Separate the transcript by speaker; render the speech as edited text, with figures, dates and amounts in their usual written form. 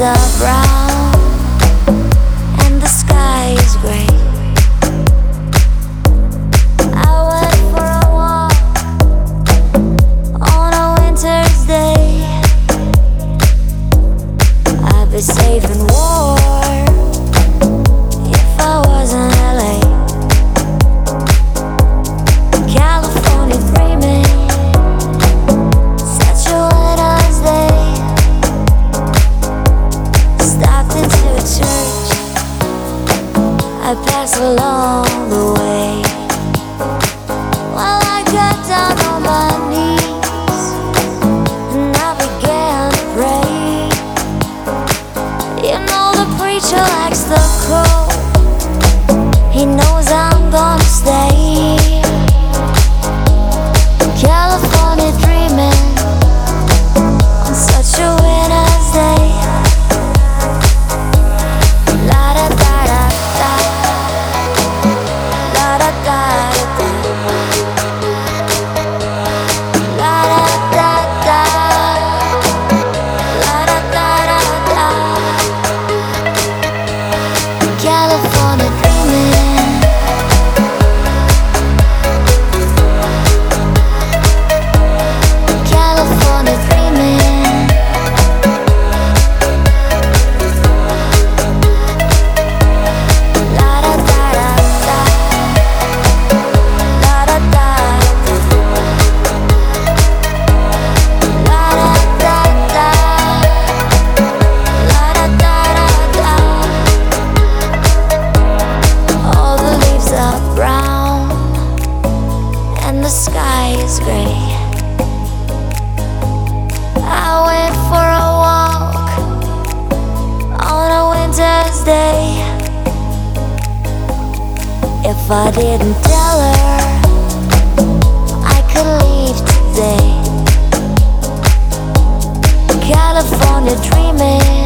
Speaker 1: leaves are brown and the sky is gray. I went for a walk on a winter's day. I'd be safe and warm if I was in LA. California dreaming, such a winter's day. Stopped into a church, I passed along the way. Well, I got down on my knees and I began to pray. You know the preacher likes the cold, he knows I'm gonna stay. California dreaming on such a winter's day. La da da da da, la da da da, la da da da, la da da da. California dreaming. California dreaming. La da da da da, la da da da, la da da da, la da da da. All the leaves are brown and the sky is gray. I went for a walk on a winter's day. If I didn't tell her I could leave today. California dreaming.